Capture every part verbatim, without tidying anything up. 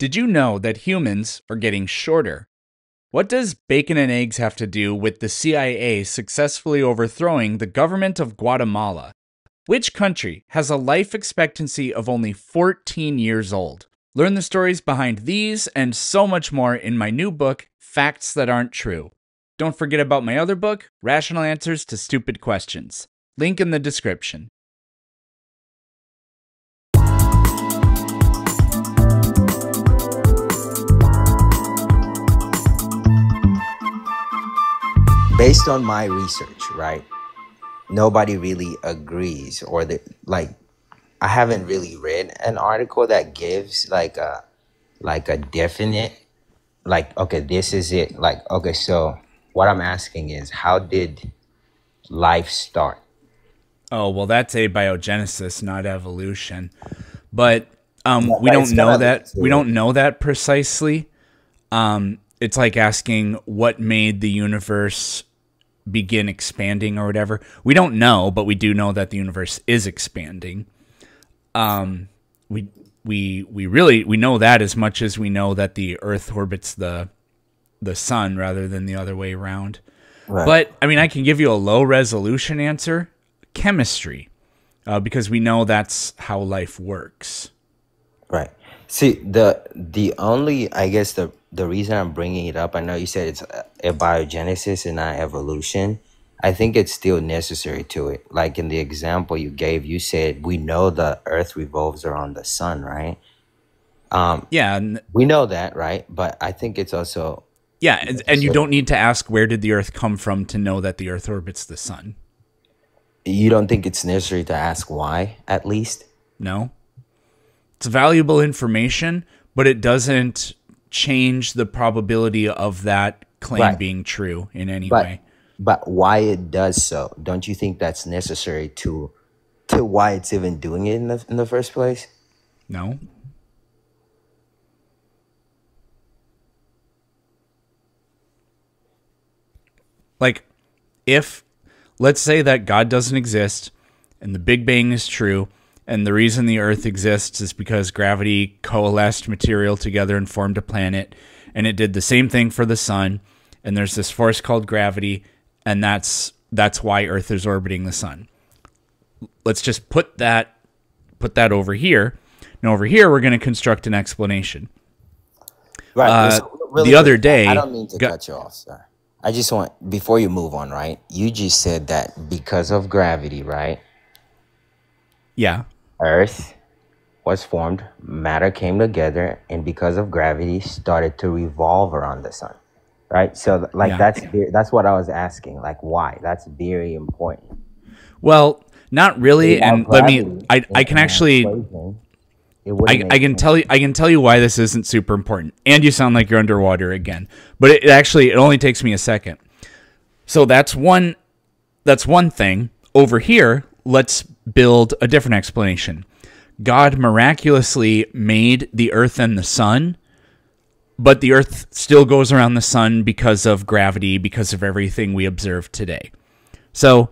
Did you know that humans are getting shorter? What does bacon and eggs have to do with the C I A successfully overthrowing the government of Guatemala? Which country has a life expectancy of only fourteen years old? Learn the stories behind these and so much more in my new book, Facts That Aren't True. Don't forget about my other book, Rational Answers to Stupid Questions. Link in the description. Based on my research, right? Nobody really agrees, or the like. I haven't really read an article that gives like a like a definite like okay, this is it. Like okay, so what I'm asking is, how did life start? Oh, well, that's abiogenesis, not evolution. But um, Yeah, we but it's don't know gonna lead that. We to don't know that precisely. Um, it's like asking what made the universe begin expanding or whatever. We don't know, but we do know that the universe is expanding. Um, we we we really we know that as much as we know that the Earth orbits the the sun rather than the other way around. right. But I mean, I can give you a low resolution answer: chemistry, uh, because we know that's how life works. Right. See, the the only I guess the the reason I'm bringing it up, I know you said it's a, a biogenesis and not evolution. I think it's still necessary to it. Like in the example you gave, you said we know the Earth revolves around the sun, right? Um, Yeah, and we know that, right? But I think it's also yeah, and, and you necessary. don't need to ask where did the Earth come from to know that the Earth orbits the sun. You don't think it's necessary to ask why, at least? No, it's valuable information, but it doesn't change the probability of that claim Right. being true in any But way. but why it does so? Don't you think that's necessary to to why it's even doing it in the in the first place? No. Like, if, let's say that God doesn't exist and the Big Bang is true, and the reason the Earth exists is because gravity coalesced material together and formed a planet, and it did the same thing for the sun, and there's this force called gravity, and that's that's why Earth is orbiting the sun. Let's just put that put that over here. Now over here we're going to construct an explanation. Right. Uh, So really the other quick, I I day, don't mean to go- cut you off, sir. I just want before you move on, right? You just said that because of gravity, right? yeah, Earth was formed, matter came together, and because of gravity, started to revolve around the sun, right? So, like, yeah. that's ve- that's what I was asking. Like, why? That's very important. Well, not really, Without and let me. gravity I in, I can in that actually. equation, it wouldn't I, make I can sense. tell you I can tell you why this isn't super important. And you sound like you're underwater again. But it, it actually it only takes me a second. So that's one that's one thing. Over here, let's build a different explanation. God miraculously made the earth and the sun, but the earth still goes around the sun because of gravity, because of everything we observe today. So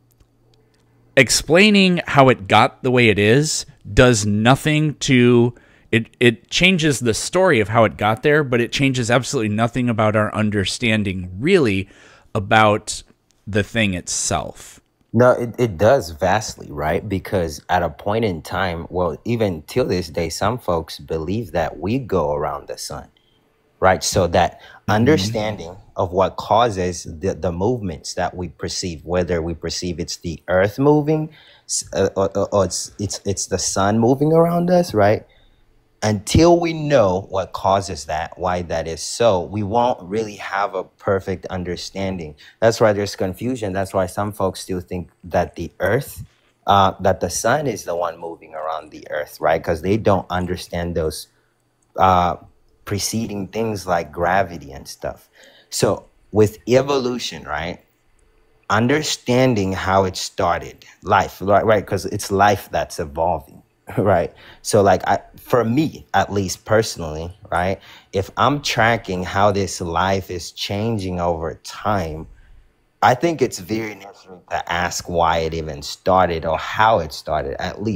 explaining how it got the way it is does nothing to it it changes the story of how it got there, but it changes absolutely nothing about our understanding really about the thing itself. No, it, it does vastly, right? Because at a point in time, well, even till this day, some folks believe that we go around the sun, right? So that Hmm. understanding of what causes the, the movements that we perceive, whether we perceive it's the earth moving, s- uh, or, or or it's it's it's the sun moving around us, right? Until we know what causes that, why that is so, we won't really have a perfect understanding. That's why there's confusion. That's why some folks still think that the earth, uh, that the sun is the one moving around the earth, right? Because they don't understand those uh, preceding things like gravity and stuff. So with evolution, right? Understanding how it started, life, right? Right, because it's life that's evolving, right? So, like, I, for me, at least personally, right? If I'm tracking how this life is changing over time, I think it's very necessary to ask why it even started or how it started, at least.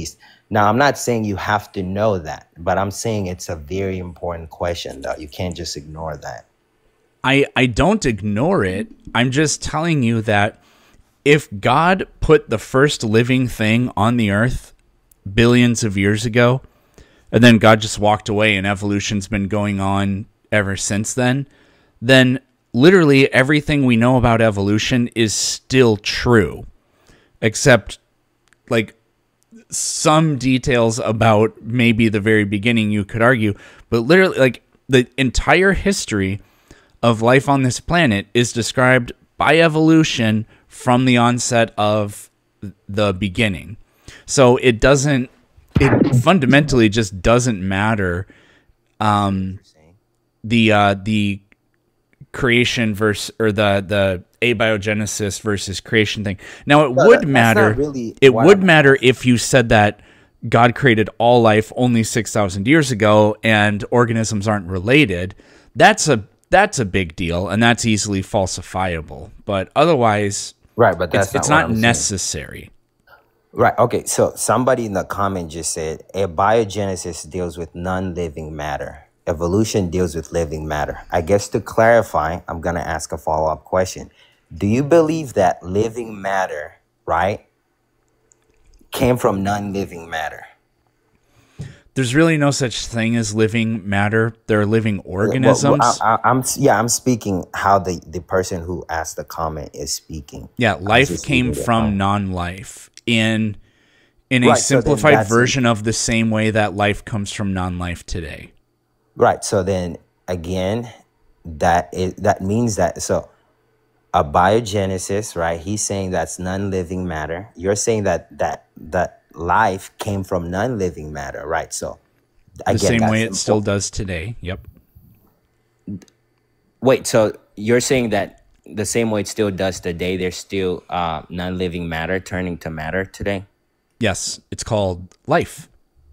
Now, I'm not saying you have to know that, but I'm saying it's a very important question, though. You can't just ignore that. I, I don't ignore it. I'm just telling you that if God put the first living thing on the earth billions of years ago, and then God just walked away and evolution's been going on ever since then, then literally everything we know about evolution is still true, except like some details about maybe the very beginning you could argue, but literally like the entire history of life on this planet is described by evolution from the onset of the beginning. So it doesn't, it fundamentally just doesn't matter um, the uh, the creation versus, or the the abiogenesis versus creation thing. Now it No, would that- that's matter. not really It what would I'm- matter if you said that God created all life only six thousand years ago and organisms aren't related. That's a that's a big deal, and that's easily falsifiable. But otherwise, Right, but that's it's, it's not, what not I'm saying. necessary. Right. Okay. So somebody in the comment just said abiogenesis deals with non-living matter. Evolution deals with living matter. I guess to clarify, I'm going to ask a follow-up question. Do you believe that living matter, right, came from non-living matter? There's really no such thing as living matter. There are living Well, organisms. well, I, I, I'm yeah, I'm speaking how the the person who asked the comment is speaking. yeah, I'm life just came leaving it from alone. non-life in in a Right, so then simplified that's- version of the same way that life comes from non-life today. Right. So then again, that is that means that so abiogenesis, right? He's saying that's non-living matter. You're saying that that that life came from non-living matter, right? So The again, same that's way it still important. does today. Yep. Wait, so you're saying that the same way it still does today, there's still uh, non-living matter turning to matter today? Yes, it's called life.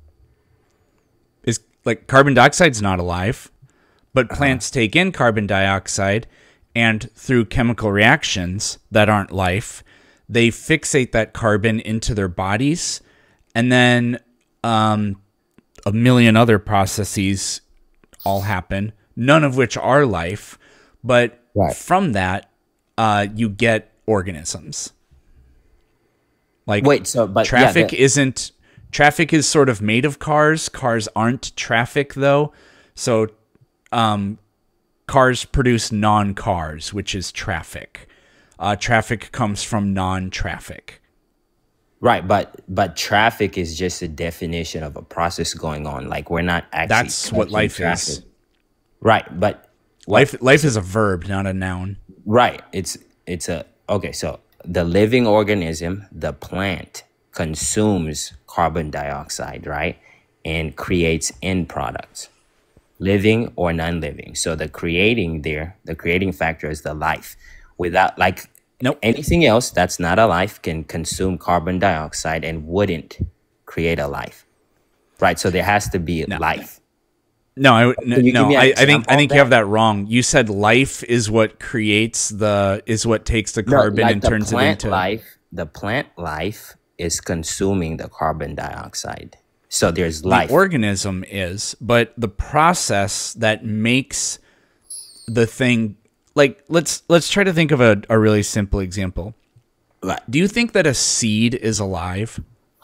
Is like carbon dioxide's not alive, but plants take in carbon dioxide, and through chemical reactions that aren't life, they fixate that carbon into their bodies, and then um, a million other processes all happen, none of which are life, but Right. from that, uh, you get organisms. Like Wait, so but yeah, traffic the- isn't traffic is sort of made of cars. Cars aren't traffic though. So um, cars produce non-cars, which is traffic. Uh, traffic comes from non-traffic. Right, but but traffic is just a definition of a process going on. Like we're not actually That's what touching life traffic. is. Right, but Life life is a verb, not a noun. right, it's it's a okay, so the living organism, the plant consumes carbon dioxide, right? And creates end products. Living or non-living. So the creating there, the creating factor is the life. Without like Nope. anything else that's not a life can consume carbon dioxide and wouldn't create a life. Right. So there has to be life. No, I would- Can you give no, me an I, I think example I of think you that? have that wrong. You said life is what creates the is what takes the carbon like and the turns it plant into life, the plant life is consuming the carbon dioxide. So there's the life. organism is, but the process that makes the thing like let's let's try to think of a, a really simple example. Right. Do you think that a seed is alive?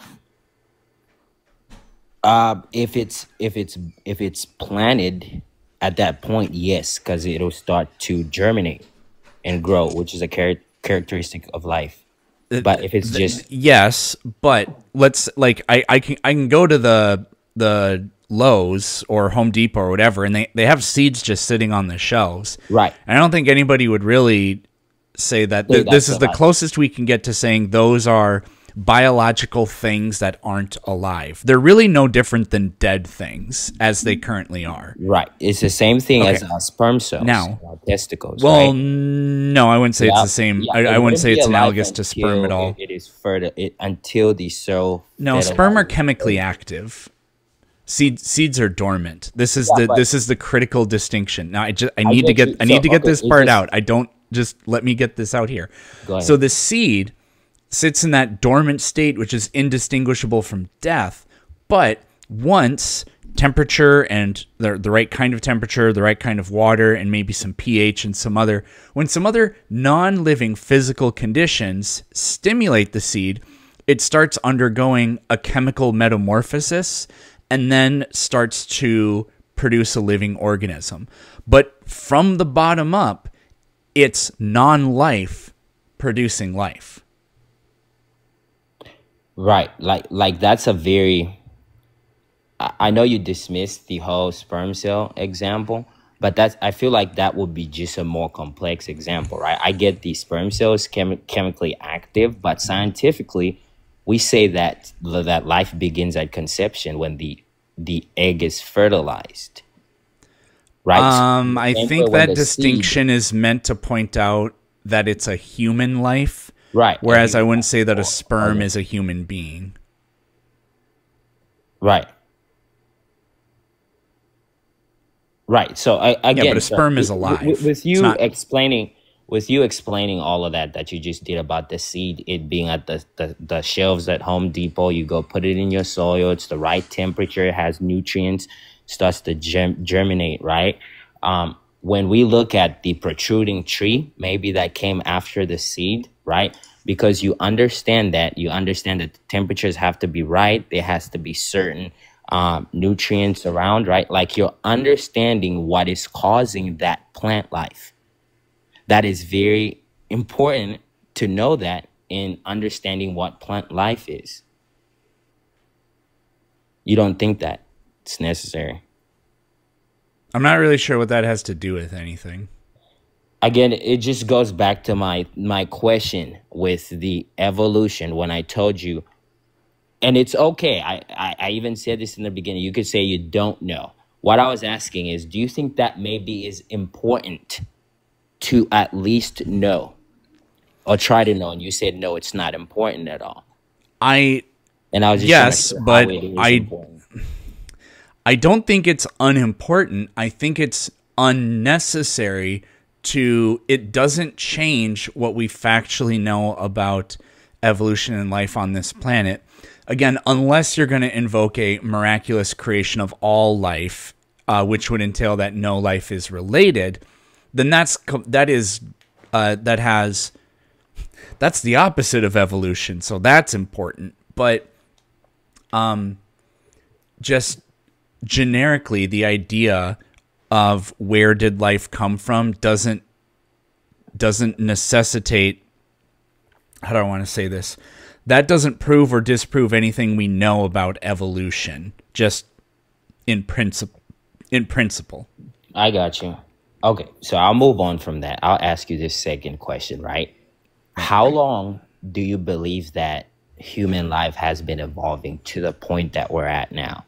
Uh, if it's if it's if it's planted at that point, yes, because it'll start to germinate and grow, which is a char- characteristic of life. But if it's just Yes, but let's like I, I can I can go to the the Lowe's or Home Depot or whatever, and they, they have seeds just sitting on the shelves. Right. And I don't think anybody would really say that Say th- this that's is the alive. closest we can get to saying those are biological things that aren't alive. They're really no different than dead things as they currently are. right, it's the same thing as Okay. uh, sperm cells, Now- uh, testicles. Well, right? no, I wouldn't say it's Yeah, the same. yeah, I, it I wouldn't wouldn't say be it's alive analogous to sperm at until all. It, it is further it, until the cell. No, sperm are chemically active. Seed, seeds are dormant. This is Yeah, the but- this is the critical distinction. Now I just I need to get get you. I need So, to get okay, this it part just- out. I don't just let me get this out here. Go ahead. So the seed sits in that dormant state which is indistinguishable from death But once temperature and the, the right kind of temperature, the right kind of water, and maybe some pH and some other, when some other non-living physical conditions stimulate the seed, it starts undergoing a chemical metamorphosis and then starts to produce a living organism. But from the bottom up, it's non-life producing life. Right. Like like that's a very, I I know you dismissed the whole sperm cell example, but that's, I feel like that would be just a more complex example, right? I get the sperm cells chemi- chemically active, but scientifically, we say that that life begins at conception when the the egg is fertilized, right? Um, I Same think way when that the seed, distinction is meant to point out that it's a human life, right? a whereas I human wouldn't say that a or- sperm or- is a human being. Right. Right. So I, again, but a so sperm is with, alive. with, with It's you not- explaining, with you explaining all of that that you just did about the seed, it being at the, the the shelves at Home Depot, you go put it in your soil. It's the right temperature. It has nutrients. Starts to germ- germinate. Right. Um, when we look at the protruding tree, maybe that came after the seed. Right. Because you understand that you understand that the temperatures have to be right. There has to be certain um, nutrients around, right? Like you're understanding what is causing that plant life. That is very important to know that in understanding what plant life is. You don't think that it's necessary. I'm not really sure what that has to do with anything. Again, it just goes back to my my question with the evolution when I told you, and it's okay. I, I, I even said this in the beginning. You could say you don't know. What I was asking is, do you think that maybe is important to at least know or try to know? And you said, no, it's not important at all. I And I was just Yes, trying to but how it is I- important. I don't think it's unimportant. I think it's unnecessary to, it doesn't change what we factually know about evolution and life on this planet. Again, unless you're going to invoke a miraculous creation of all life, uh, which would entail that no life is related, then that's, co- that is, uh, that has, that's the opposite of evolution. So that's important. But, um, just generically, the idea of where did life come from doesn't doesn't necessitate, how do I want to say this? That doesn't prove or disprove anything we know about evolution, just in principle. In principle. I got you. Okay, so I'll move on from that. I'll ask you this second question, right? How long do you believe that human life has been evolving to the point that we're at now?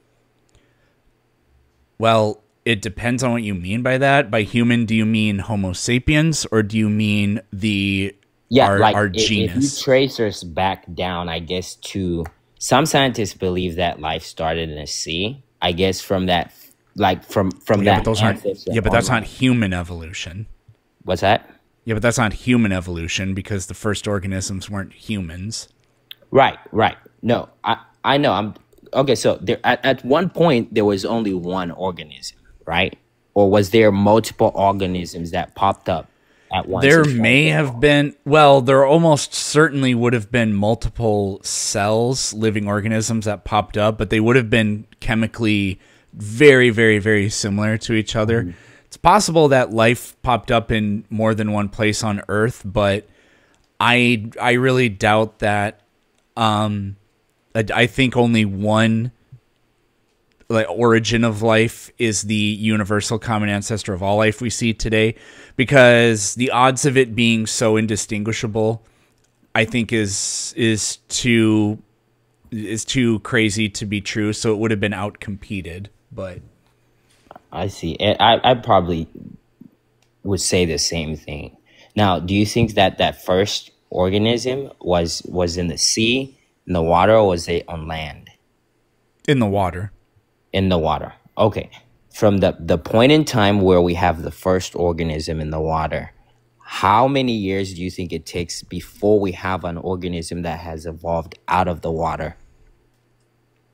Well, it depends on what you mean by that. By human, do you mean Homo sapiens, or do you mean the Yeah, our, like our i- if you genus? trace us back down, I guess to some scientists believe that life started in the sea. I guess from that, like from from Yeah, that. but those aren't. ancestor Yeah, but that's on- not human evolution. What's that? Yeah, but that's not human evolution because the first organisms weren't humans. Right, right. No, I I know. I'm okay. So there, at at one point there was only one organism, right? Or was there multiple organisms that popped up at once? There and tried may to have evolve? been, well, there almost certainly would have been multiple cells, living organisms that popped up, but they would have been chemically very, very, very similar to each other. Mm-hmm. It's possible that life popped up in more than one place on Earth, but I I really doubt that. Um, I, I think only one like origin of life is the universal common ancestor of all life we see today, because the odds of it being so indistinguishable, I think is is too is too crazy to be true. So it would have been outcompeted. But I see. And I I probably would say the same thing. Now, do you think that that first organism was was in the sea, in the water, or was it on land? in the water, In the water. Okay. From the, the point in time where we have the first organism in the water, how many years do you think it takes before we have an organism that has evolved out of the water?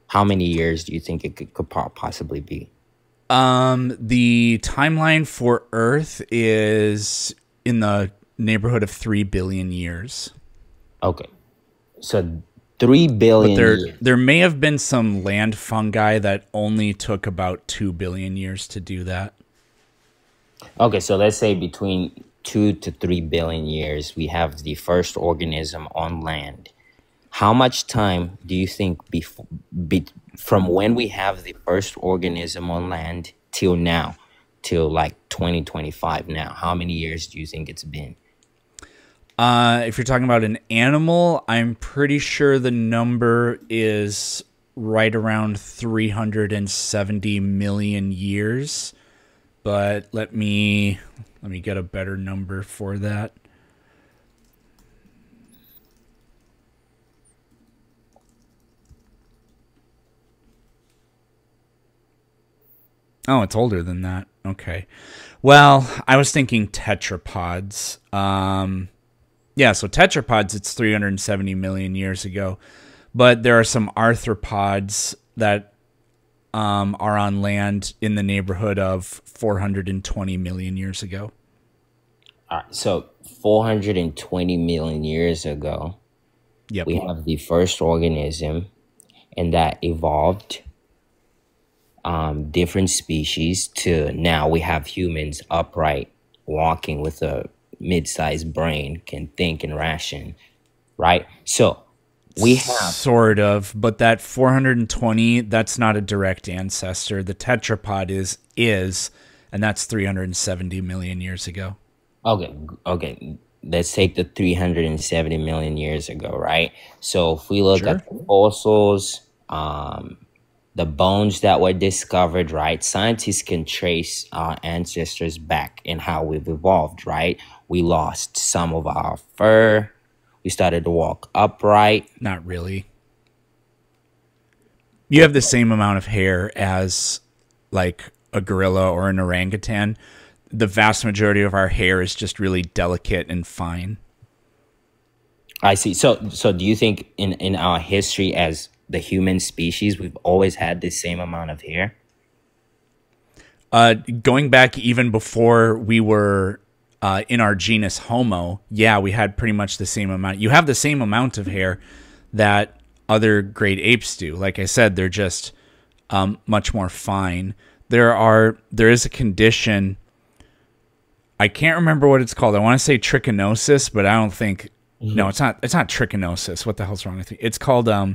How many years do you think it could, could po- possibly be? Um, the timeline for Earth is in the neighborhood of three billion years. Okay, so three But billion there years. there may have been some land fungi that only took about two billion years to do that. Okay, so let's say between two to three billion years, we have the first organism on land. How much time do you think before, be, from when we have the first organism on land till now, till like twenty twenty-five now? How many years do you think it's been? Uh, if you're talking about an animal, I'm pretty sure the number is right around three hundred seventy million years. But let me let me get a better number for that. Oh, it's older than that. Okay. Well, I was thinking tetrapods. Um, yeah, so tetrapods, it's three hundred seventy million years ago. But there are some arthropods that um, are on land in the neighborhood of four hundred twenty million years ago. All right, so four hundred twenty million years ago, Yep. we have the first organism, and that evolved um, different species to now we have humans upright, walking with a mid-sized brain, can think and ration, right? So we have Sort of, but that four hundred twenty, that's not a direct ancestor. The tetrapod is, is, and that's three hundred seventy million years ago. okay, okay. Let's take the three hundred seventy million years ago, right? So if we look Sure. at the fossils, um, the bones that were discovered, right? Scientists can trace our ancestors back and how we've evolved, right? We lost some of our fur. We started to walk upright. Not really. You have the same amount of hair as like a gorilla or an orangutan. The vast majority of our hair is just really delicate and fine. I see. So, so do you think in, in our history as the human species, we've always had the same amount of hair? Uh, going back even before we were uh, in our genus Homo, yeah, we had pretty much the same amount. You have the same amount of hair that other great apes do. Like I said, they're just um, much more fine. There are there is a condition. I can't remember what it's called. I want to say trichinosis, but I don't think. No, it's not. It's not trichinosis. What the hell's wrong with me? It's called. Um,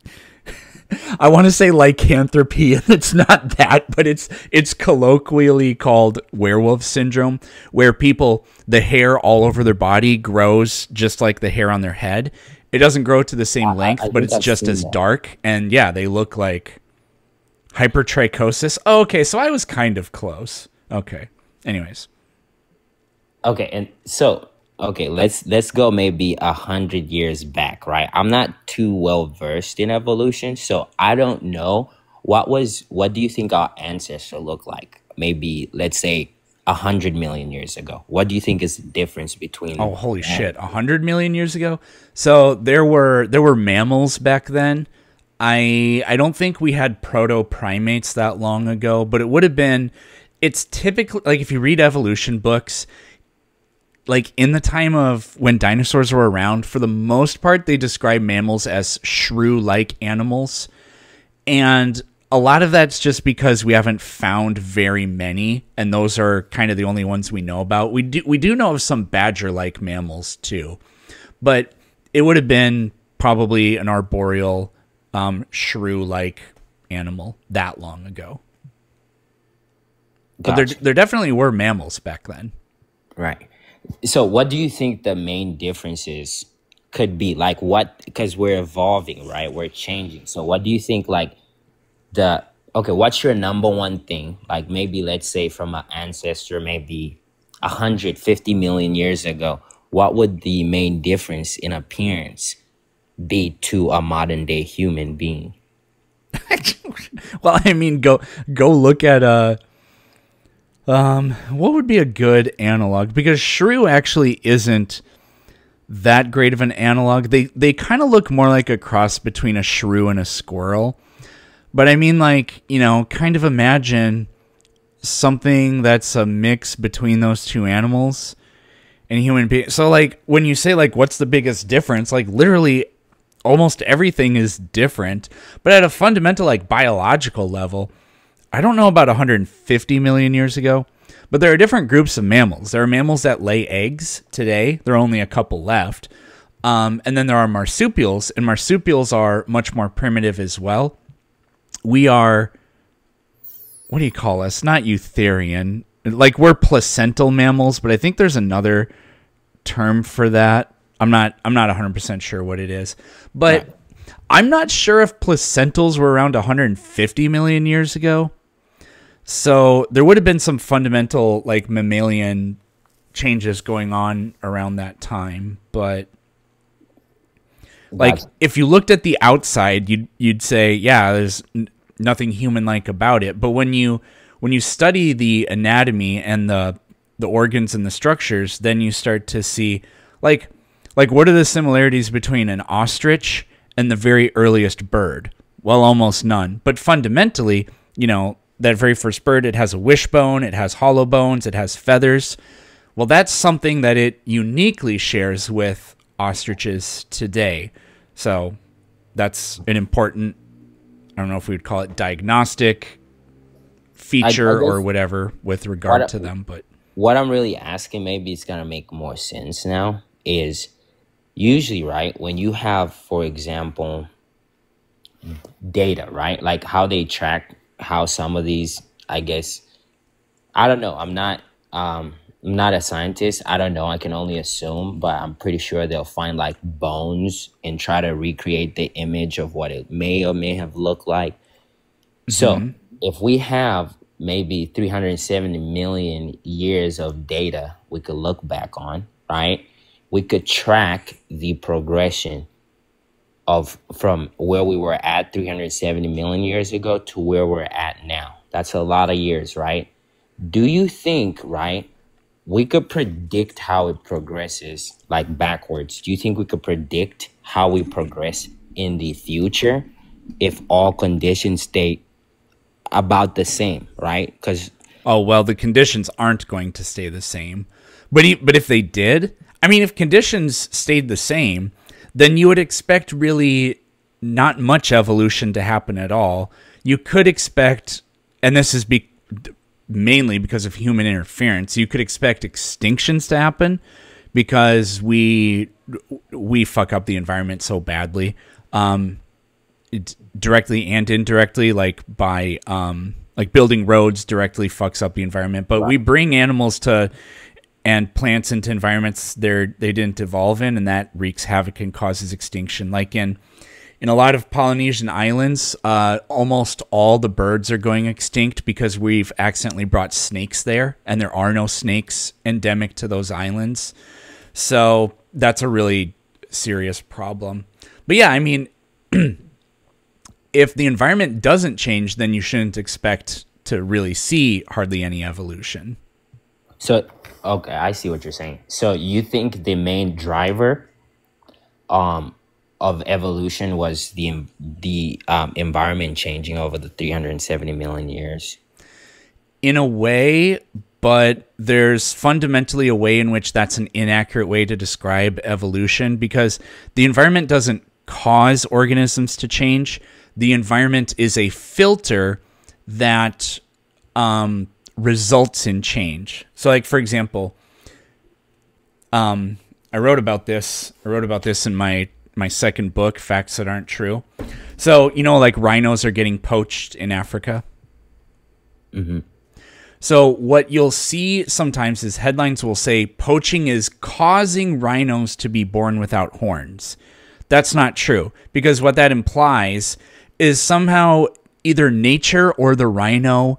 I want to say lycanthropy, and it's not that, but it's it's colloquially called werewolf syndrome, where people, the hair all over their body grows just like the hair on their head. It doesn't grow to the same I- length, I but think it's I've just seen as that. dark, and yeah, they look like hypertrichosis. Oh, okay, so I was kind of close. Okay. Anyways, Okay, and so okay, let's let's go maybe a hundred years back, right? I'm not too well versed in evolution, so I don't know what was what do you think our ancestor looked like? Maybe let's say a hundred million years ago. What do you think is the difference between? oh holy shit, a hundred million years ago. So there were there were mammals back then. I I don't think we had proto primates that long ago, but it would have been. It's typically like if you read evolution books, like in the time of when dinosaurs were around, for the most part, they describe mammals as shrew-like animals. And a lot of that's just because we haven't found very many, and those are kind of the only ones we know about. We do we do know of some badger-like mammals too, but it would have been probably an arboreal, um, shrew-like animal that long ago. But there Gotcha. there definitely were mammals back then. Right. So what do you think the main differences could be? Like what, because we're evolving, right? We're changing. So what do you think like the, okay, what's your number one thing? Like maybe let's say from an ancestor, maybe one hundred fifty million years ago, what would the main difference in appearance be to a modern day human being? Well, I mean, go go look at uh um what would be a good analog, because shrew actually isn't that great of an analog. They they kind of look more like a cross between a shrew and a squirrel. But I mean, like, you know, kind of imagine something that's a mix between those two animals and human beings. So, like, when you say, like, what's the biggest difference? Like, literally, almost everything is different. But at a fundamental, like, biological level, I don't know about one hundred fifty million years ago, but there are different groups of mammals. There are mammals that lay eggs today. There are only a couple left. Um, and then there are marsupials, and marsupials are much more primitive as well. We are, what do you call us? Not eutherian. Like, we're placental mammals, but I think there's another term for that. I'm not I'm not one hundred percent sure what it is. But right. I'm not sure if placentals were around one hundred fifty million years ago. So there would have been some fundamental, like, mammalian changes going on around that time. But, like, if you looked at the outside, you'd you'd say, yeah, there's n- nothing human-like about it. But when you when you study the anatomy and the the organs and the structures, then you start to see, like, like what are the similarities between an ostrich and the very earliest bird? Well, almost none. But fundamentally, you know, that very first bird, it has a wishbone, it has hollow bones, it has feathers. Well, that's something that it uniquely shares with ostriches today. So that's an important, I don't know if we would call it diagnostic feature or whatever with regard to them. But what I'm really asking, maybe it's going to make more sense now, is usually, right, when you have, for example, data, right, like how they track how some of these, I guess, I don't know. I'm not, um, I'm not a scientist. I don't know. I can only assume, but I'm pretty sure they'll find like bones and try to recreate the image of what it may or may have looked like. Mm-hmm. So if we have maybe three hundred seventy million years of data we could look back on, right? We could track the progression of from where we were at three hundred seventy million years ago to where we're at now. That's a lot of years, right? Do you think, right, we could predict how it progresses, like backwards? Do you think we could predict how we progress in the future if all conditions stay about the same, right? Because oh, well, the conditions aren't going to stay the same. But he, but if they did, I mean, if conditions stayed the same, then you would expect really not much evolution to happen at all. You could expect, and this is be, mainly because of human interference, you could expect extinctions to happen because we we fuck up the environment so badly, um, it, directly and indirectly, like by um, like building roads directly fucks up the environment. But wow. we bring animals to and plants into environments they they didn't evolve in, and that wreaks havoc and causes extinction. Like in in a lot of Polynesian islands, uh, almost all the birds are going extinct because we've accidentally brought snakes there, and there are no snakes endemic to those islands. So that's a really serious problem. But yeah, I mean, if the environment doesn't change, then you shouldn't expect to really see hardly any evolution. So, okay, I see what you're saying. So you think the main driver um, of evolution was the the um, environment changing over the three hundred seventy million years? In a way, but there's fundamentally a way in which that's an inaccurate way to describe evolution, because the environment doesn't cause organisms to change. The environment is a filter that um, results in change. So, like, for example, um, I wrote about this. I wrote about this in my my second book, Facts That Aren't True. So, you know, like rhinos are getting poached in Africa. Mm-hmm. So what you'll see sometimes is headlines will say poaching is causing rhinos to be born without horns. That's not true, because what that implies is somehow either nature or the rhino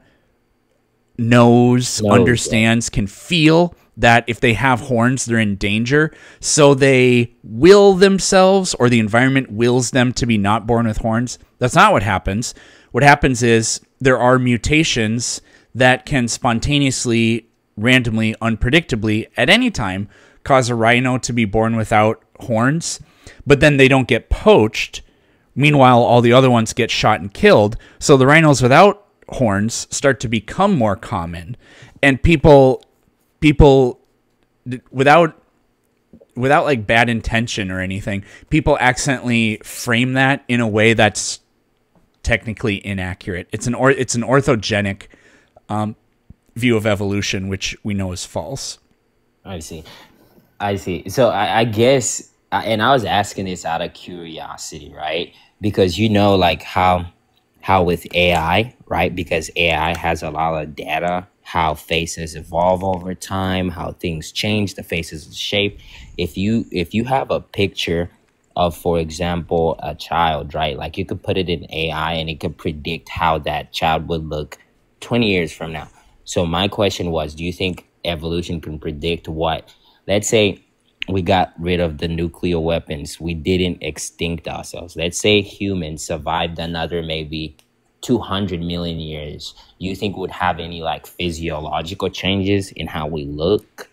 knows, knows understands, yeah. can feel that if they have horns, they're in danger. So they will themselves, or the environment wills them to be not born with horns. That's not what happens. What happens is there are mutations that can spontaneously, randomly, unpredictably, at any time, cause a rhino to be born without horns. But then they don't get poached Meanwhile, all the other ones get shot and killed. So the rhinos without horns start to become more common, and people, people, without, without like bad intention or anything, people accidentally frame that in a way that's technically inaccurate. It's an or it's an orthogenic um, view of evolution, which we know is false. I see. I see. So I, I guess, and I was asking this out of curiosity, right? Because you know, like how how with A I, right? Because A I has a lot of data, how faces evolve over time, how things change, the faces shape. If you if you have a picture of, for example, a child, right? Like you could put it in A I and it could predict how that child would look twenty years from now. So my question was, do you think evolution can predict what, let's say we got rid of the nuclear weapons, we didn't extinct ourselves. Let's say humans survived another maybe two hundred million years. You think would have any like physiological changes in how we look?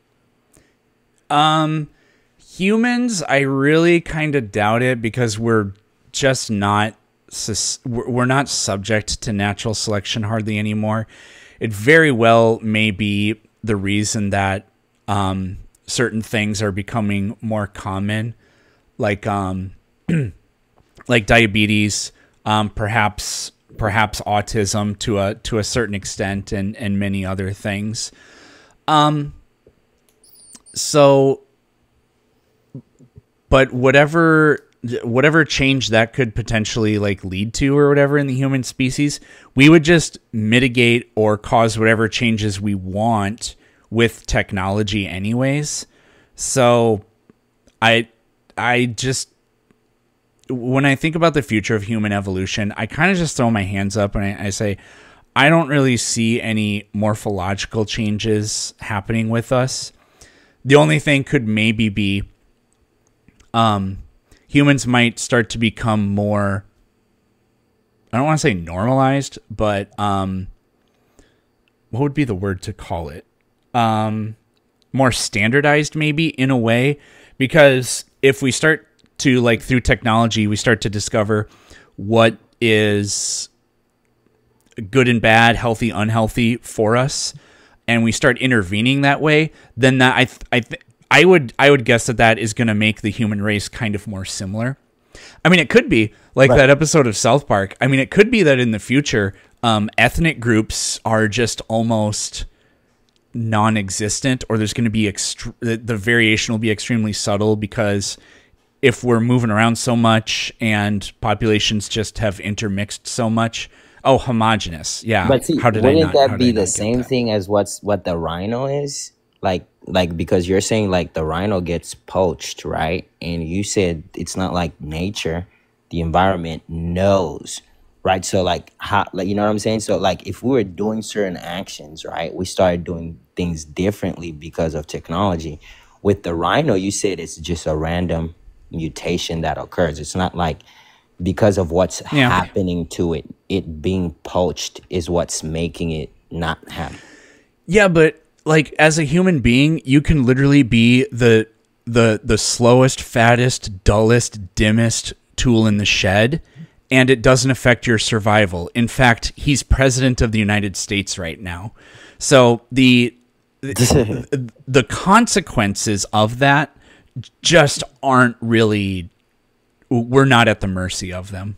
Um, humans, I really kind of doubt it, because we're just not sus- we're not subject to natural selection hardly anymore. It very well may be the reason that um, certain things are becoming more common, like um, like diabetes, um, perhaps perhaps autism to a to a certain extent, and and many other things. Um. So, but whatever whatever change that could potentially like lead to or whatever in the human species, we would just mitigate or cause whatever changes we want with technology anyways. So I I just, when I think about the future of human evolution, I kind of just throw my hands up and I, I say, I don't really see any morphological changes happening with us. The only thing could maybe be um, humans might start to become more, I don't want to say normalized, but um, what would be the word to call it? Um, more standardized maybe in a way, because if we start to, like, through technology, we start to discover what is good and bad, healthy, unhealthy for us, and we start intervening that way, then that I th- I th- I would I would guess that that is going to make the human race kind of more similar. I mean, it could be like right. that episode of South Park. I mean, it could be that in the future, um, ethnic groups are just almost non-existent, or there's going to be ext- the, the variation will be extremely subtle, because if we're moving around so much and populations just have intermixed so much. Oh, homogenous. Yeah. But see, How did wouldn't I not, that be the same that? thing as what's what the rhino is? Like, like because you're saying like the rhino gets poached, right? And you said it's not like nature, the environment knows, right? So like how, like you know what I'm saying? So like if we were doing certain actions, right, we started doing things differently because of technology. With the rhino, you said it's just a random mutation that occurs. It's not like because of what's yeah. happening to it, it being poached is what's making it not happen. Yeah, but like as a human being, you can literally be the the the slowest, fattest, dullest, dimmest tool in the shed, and it doesn't affect your survival. In fact, he's president of the United States right now. So the the, the consequences of that just aren't really, we're not at the mercy of them.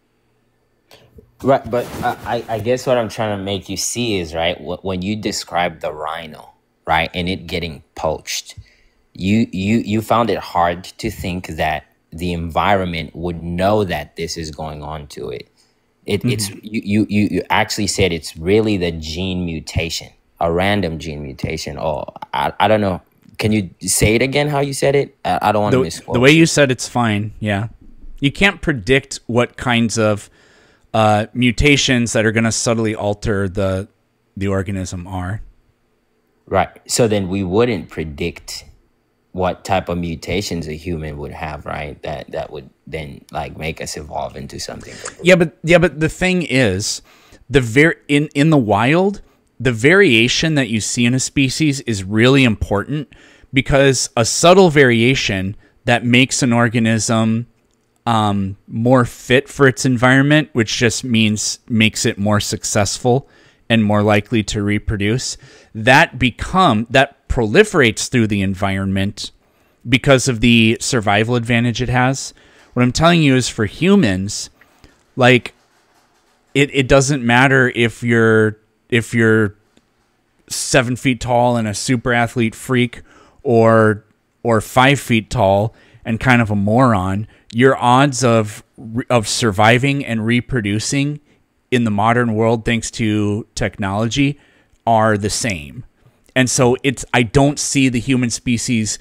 Right, but I, I guess what I'm trying to make you see is, right, when you describe the rhino, right, and it getting poached, you you you found it hard to think that the environment would know that this is going on to it. It mm-hmm. It's you, you you actually said it's really the gene mutation, a random gene mutation. Or I, I don't know. Can you say it again how you said it? I, I don't want to misquote. The way you said it's fine, yeah. You can't predict what kinds of uh, mutations that are going to subtly alter the the organism are. Right. So then we wouldn't predict what type of mutations a human would have, right? That that would then like make us evolve into something. Yeah, but yeah, but the thing is, the ver- in in the wild, the variation that you see in a species is really important, because a subtle variation that makes an organism um, more fit for its environment, which just means makes it more successful and more likely to reproduce, that become that proliferates through the environment because of the survival advantage it has. What I'm telling you is for humans, like it, it doesn't matter if you're if you're seven feet tall and a super athlete freak, or or five feet tall and kind of a moron. Your odds of of surviving and reproducing in the modern world, thanks to technology, are the same. And so it's I don't see the human species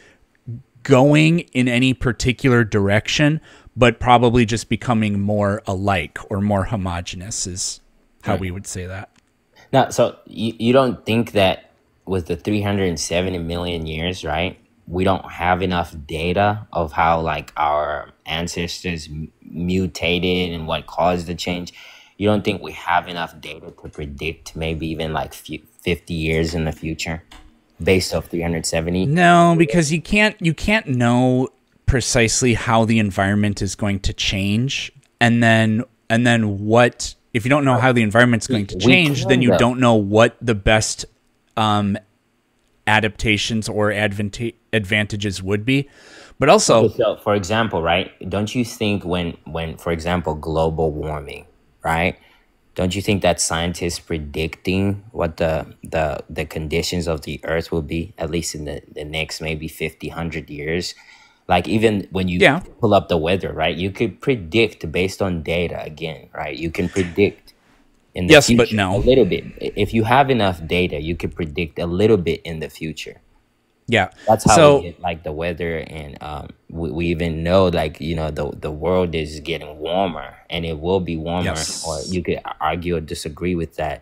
going in any particular direction, but probably just becoming more alike or more homogenous is how Right. we would say that. Now, so you, you don't think that with the three hundred seventy million years, right? We don't have enough data of how like our ancestors m- mutated and what caused the change. You don't think we have enough data to predict maybe even like few, fifty years in the future based off three hundred seventy? No, because you can't you can't know precisely how the environment is going to change, and then and then what if you don't know how the environment's going to We change, then can you though. don't know what the best um, adaptations or advanta- advantages would be. But also, Okay, so for example, right? Don't you think when when for example global warming, right? Don't you think that scientists predicting what the the the conditions of the earth will be at least in the, the next maybe fifty, one hundred years? Like even when you yeah, pull up the weather, right? You could predict based on data again, right? You can predict in the yes, but future a no. little bit. I- If you have enough data, you could predict a little bit in the future. Yeah. That's how we So get like the weather, and um, we, we even know like you know the the world is getting warmer, and it will be warmer. Or yes. you could argue or disagree with that,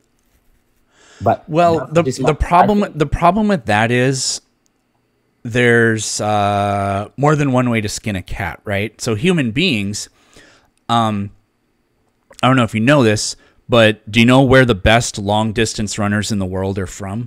but Well, no, the just my, the I problem think the problem with that is there's uh, more than one way to skin a cat, right? So human beings, I don't know if you know this, but do you know where the best long distance runners in the world are from?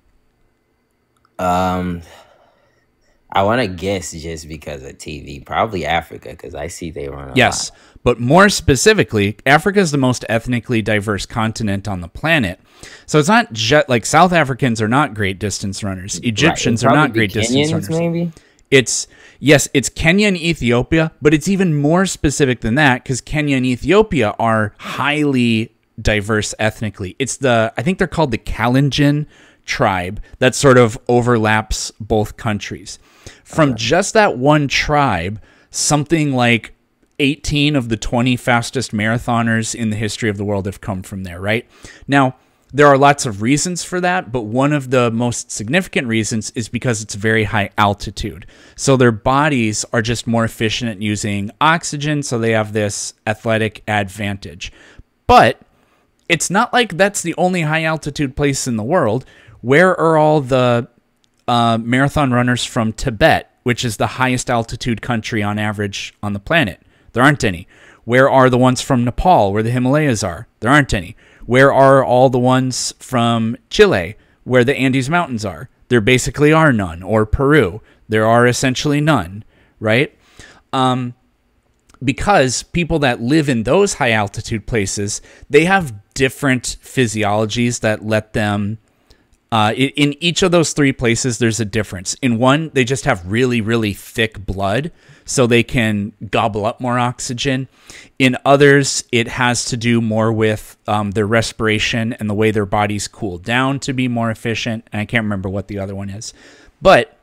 um I want to guess just because of T V, probably Africa, because I see they run a lot. Yes, but more specifically, Africa is the most ethnically diverse continent on the planet. So it's not just like South Africans are not great distance runners. Right, Egyptians it'd are probably not be great distance Kenyans runners. maybe. It's yes, it's Kenya and Ethiopia, but it's even more specific than that because Kenya and Ethiopia are highly diverse ethnically. It's the I think they're called the Kalenjin tribe that sort of overlaps both countries. From just that one tribe, something like eighteen of the twenty fastest marathoners in the history of the world have come from there, right? Now, there are lots of reasons for that, but one of the most significant reasons is because it's very high altitude. So their bodies are just more efficient at using oxygen, so they have this athletic advantage. But it's not like that's the only high altitude place in the world. Where are all the uh, marathon runners from Tibet, which is the highest altitude country on average on the planet? There aren't any. Where are the ones from Nepal, where the Himalayas are? There aren't any. Where are all the ones from Chile, where the Andes Mountains are? There basically are none. Or Peru, there are essentially none, right? Um, because people that live in those high altitude places, they have different physiologies that let them Uh, i- in each of those three places, there's a difference. In one, they just have really, really thick blood, so they can gobble up more oxygen. In others, it has to do more with um, their respiration and the way their bodies cool down to be more efficient. And I can't remember what the other one is. But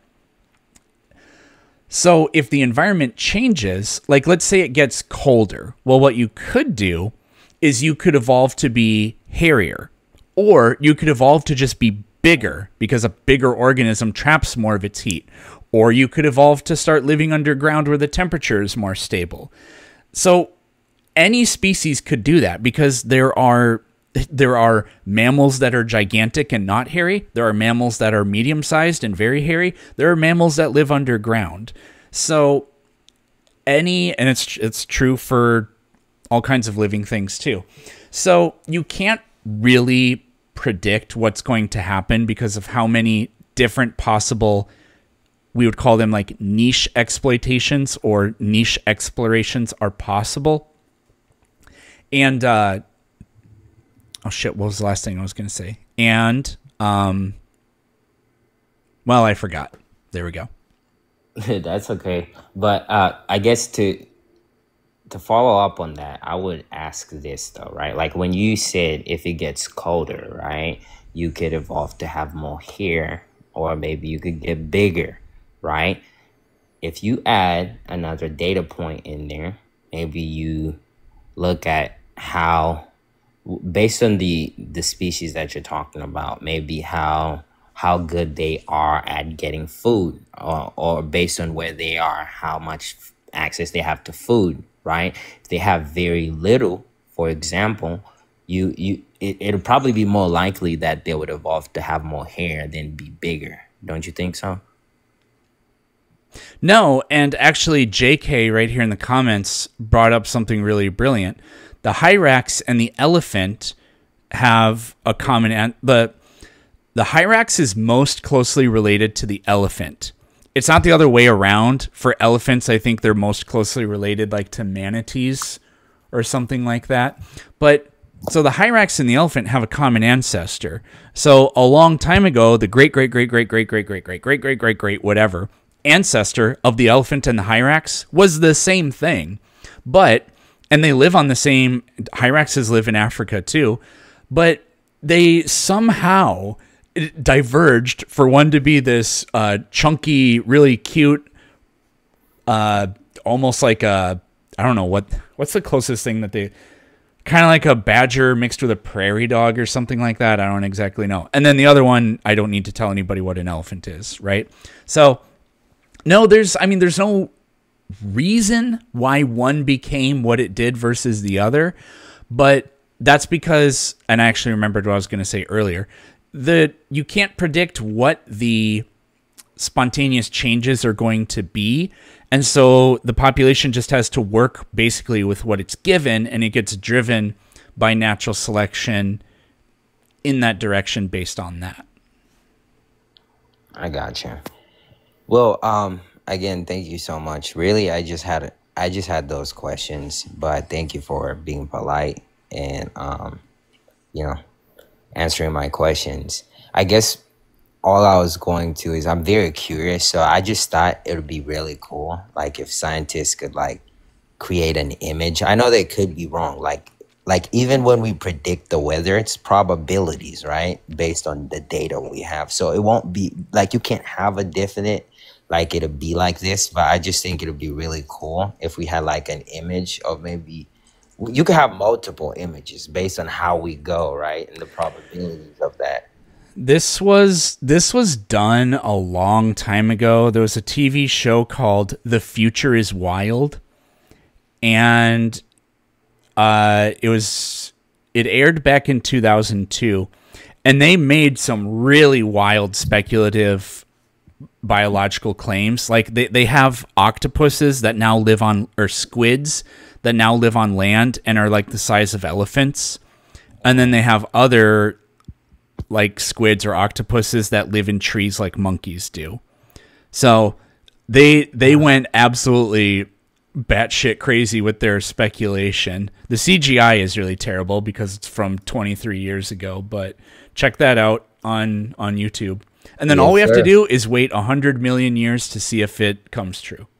so if the environment changes, like let's say it gets colder, well, what you could do is you could evolve to be hairier, or you could evolve to just be bigger because a bigger organism traps more of its heat, or you could evolve to start living underground where the temperature is more stable. So any species could do that because there are there are mammals that are gigantic and not hairy. There are mammals that are medium-sized and very hairy. There are mammals that live underground. So any, and it's it's true for all kinds of living things too. So you can't really predict what's going to happen because of how many different possible we would call them like niche exploitations or niche explorations are possible. And, uh, oh shit, what was the last thing I was going to say? And, um, well, I forgot. There we go. That's okay. But uh, I guess to to follow up on that, I would ask this though, right? Like when you said if it gets colder, right, you could evolve to have more hair, or maybe you could get bigger, right? If you add another data point in there, maybe you look at how, based on the the species that you're talking about, maybe how how good they are at getting food, or, or based on where they are, how much access they have to food, right? If they have very little, for example, you you it, it'll probably be more likely that they would evolve to have more hair than be bigger. Don't you think so? No, and actually J K right here in the comments brought up something really brilliant. The hyrax and the elephant have a common an the the hyrax is most closely related to the elephant. It's not the other way around. For elephants, I think they're most closely related like to manatees or something like that. But so the hyrax and the elephant have a common ancestor. So a long time ago, the great great great great great great great great great great great great whatever ancestor of the elephant and the hyrax was the same thing. But and they live on the same, hyraxes live in Africa too, but they somehow diverged for one to be this uh, chunky, really cute, uh, almost like a, I don't know, what what's the closest thing that they, kind of like a badger mixed with a prairie dog or something like that. I don't exactly know. And then the other one, I don't need to tell anybody what an elephant is, right? So, no, there's, I mean, there's no reason why one became what it did versus the other, but that's because, and I actually remembered what I was going to say earlier, that you can't predict what the spontaneous changes are going to be, and so the population just has to work basically with what it's given, and it gets driven by natural selection in that direction based on that. I gotcha. Well, um, again, thank you so much. Really, I just had I just had those questions, but thank you for being polite and um, you know, answering my questions. I guess all I was going to is I'm very curious, so I just thought it would be really cool, like if scientists could like create an image. I know they could be wrong, like like even when we predict the weather, it's probabilities, right, based on the data we have. So it won't be like you can't have a definite like it'll be like this, but I just think it'll be really cool if we had like an image of maybe you could have multiple images based on how we go, right, and the probabilities of that. This was this was done a long time ago. There was a T V show called The Future is Wild, and uh, it was it aired back in two thousand two, and they made some really wild speculative biological claims. Like they, they have octopuses that now live on, or squids that now live on land and are like the size of elephants. And then they have other like squids or octopuses that live in trees like monkeys do. So they they went absolutely batshit crazy with their speculation. The C G I is really terrible because it's from twenty-three years ago, but check that out on on YouTube. And then Yes, all we have sir. to do is wait one hundred million years to see if it comes true.